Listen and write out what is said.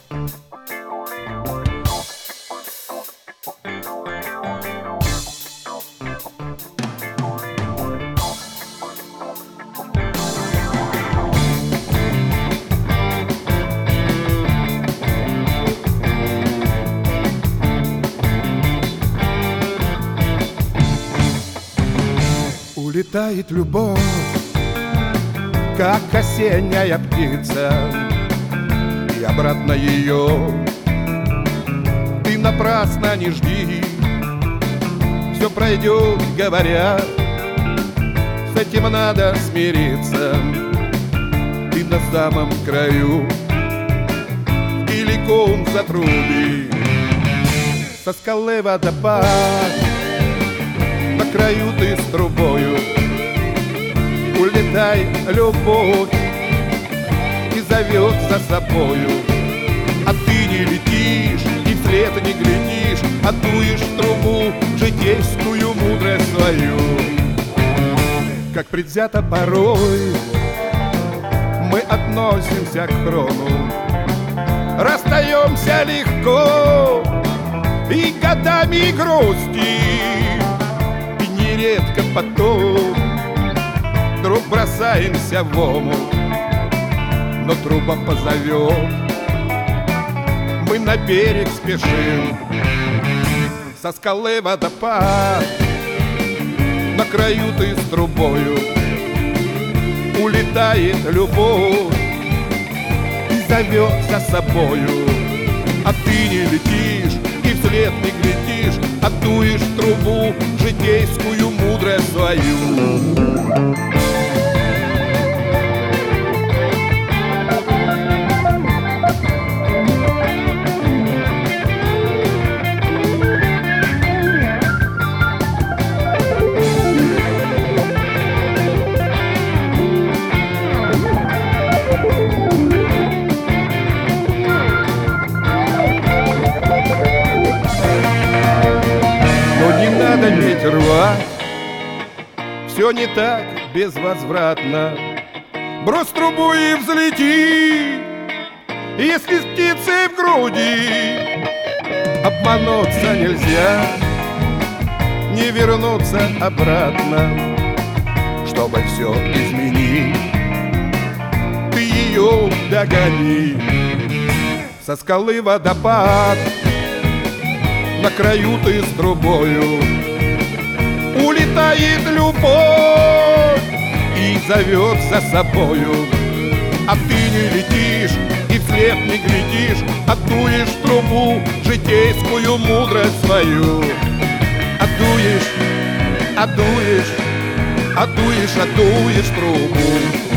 Улетает любовь, как осенняя птица, и обратно ее ты напрасно не жди. Все пройдет, говорят, с этим надо смириться. Ты на самом краю, киликом затруби. Со скалы водопад, на краю ты с трубою. Улетай, любовь, и зовет за собою. А ты не летишь, и вслед не глядишь, а дуешь в трубу житейскую мудрость свою. Как предвзято порой мы относимся к хрону, расстаемся легко и годами грусти, и нередко потом вдруг бросаемся в омут, но труба позовет, мы на берег спешим. Со скалы водопад, на краю ты с трубою. Улетает любовь и зовет за собою. А ты не летишь и вслед не глядишь, а дуешь в трубу житейскую мудрость свою. Медь рвать, все не так безвозвратно. Брось трубу и взлети, если с птицей в груди. Обмануться нельзя, не вернуться обратно. Чтобы все изменить, ты ее догони. Со скалы водопад, на краю ты с трубою. Улетает любовь и зовет за собою. А ты не летишь и вслед не глядишь, а дуешь в трубу житейскую мудрость свою. А дуешь, а дуешь, а дуешь, а дуешь в трубу.